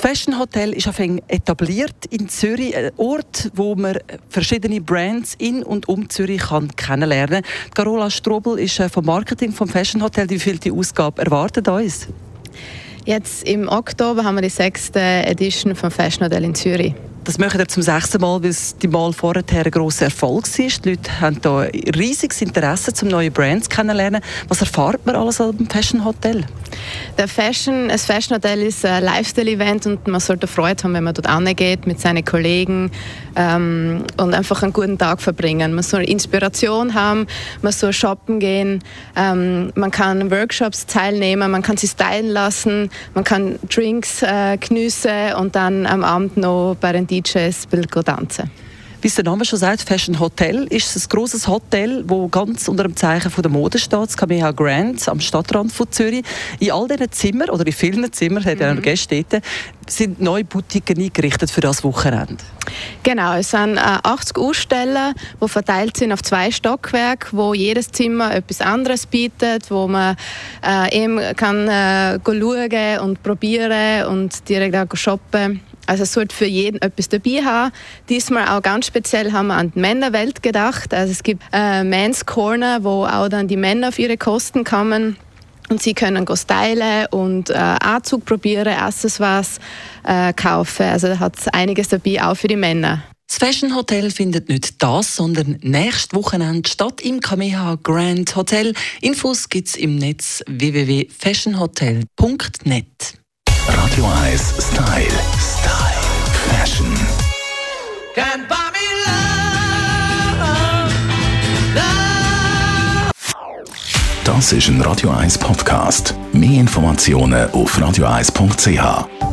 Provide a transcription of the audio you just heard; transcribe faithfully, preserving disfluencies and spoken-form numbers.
Fashion Hotel ist auf etabliert in Zürich, ein Ort, wo man verschiedene Brands in und um Zürich kann kennenlernen kann. Carola Strobel ist vom Marketing vom Fashion Hotel. Wie viel die Ausgabe erwartet uns? Jetzt im Oktober haben wir die sechste Edition vom Fashion Hotel in Zürich. Das machen wir zum sechsten Mal, weil es die Mal vorher ein grosser Erfolg war. Die Leute haben hier ein riesiges Interesse, um neue Brands kennenzulernen. Was erfahrt man alles am Fashion Hotel? Der Fashion, das Fashion Hotel ist ein Lifestyle-Event und man sollte Freude haben, wenn man dort hingeht mit seinen Kollegen ähm, und einfach einen guten Tag verbringen. Man soll Inspiration haben, man soll shoppen gehen, ähm, man kann Workshops teilnehmen, man kann sich stylen lassen, man kann Drinks äh, geniessen und dann am Abend noch bei den D Js tanzen. Wie es der Name schon sagt, Fashion Hotel ist ein grosses Hotel, das ganz unter dem Zeichen von der Mode steht, das Kameha Grand am Stadtrand von Zürich. In all diesen Zimmern, oder in vielen Zimmern, hat ja mhm. Gäste dort, sind neue Boutiquen eingerichtet für das Wochenende. Genau, es sind äh, achtzig Aussteller, die verteilt sind auf zwei Stockwerke, wo jedes Zimmer etwas anderes bietet, wo man äh, eben kann äh, schauen und probieren und direkt auch shoppen. Also es sollte für jeden etwas dabei haben. Diesmal auch ganz speziell haben wir an die Männerwelt gedacht. Also es gibt äh, Men's Corner, wo auch dann die Männer auf ihre Kosten kommen. Und sie können go stylen und äh, Anzug probieren, Accessoires äh, kaufen. Also da hat es einiges dabei, auch für die Männer. Das Fashion Hotel findet nicht das, sondern nächstes Wochenende statt im Kameha Grand Hotel. Infos gibt es im Netz w w w punkt fashion hotel punkt net. Radio eins Style. Style. Fashion. Can't buy me love, love. Das ist ein Radio eins Podcast. Mehr Informationen auf radio eins punkt c h.